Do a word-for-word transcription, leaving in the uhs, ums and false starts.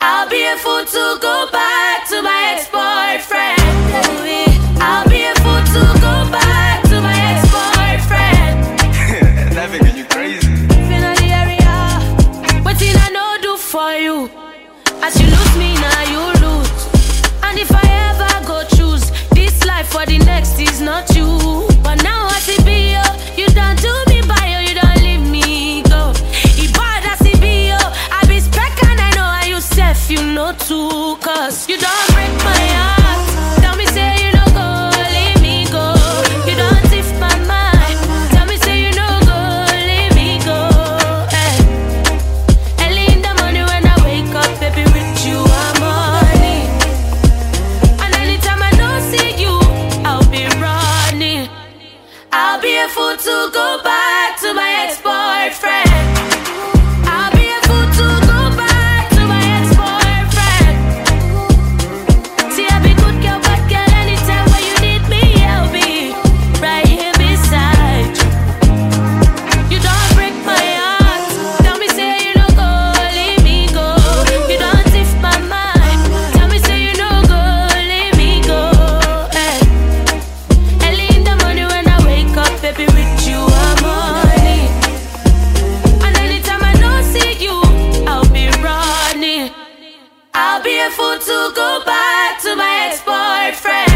I'll be a fool to go back to my ex-boyfriend. I'll be a fool to go back to my ex-boyfriend. That nigga, you crazy. Been on the area, what did I know do for you? As you lose me, now you lose. And if I ever go choose this life for the next is not you. But now I see be yo, you don't do me by yo, you don't leave me go. He bad as he be yo, I be spec and I know how you self, you know too. Cause you don't break my heart. Tell me say you no go, leave me go. You don't tiff my mind. Tell me say you no go, leave me go. Hey. Early in the morning when I wake up, baby, with you I'm money. And anytime I don't see you, I'll be running. I'll be a fool to go back to my ex-boyfriend. I'll be a fool to go back to my ex-boyfriend. See, I be good girl, bad girl. Anytime when you need me, I'll be right here beside you. You don't break my heart. Tell me say you no go, leave me go. You don't tiff my mind. Tell me say you no go, leave me go. Hey. Early in the morning when I wake up, baby, with you I'm money. And anytime I don't see you, I'll be running. I'll be a fool to go back to my ex-boyfriend.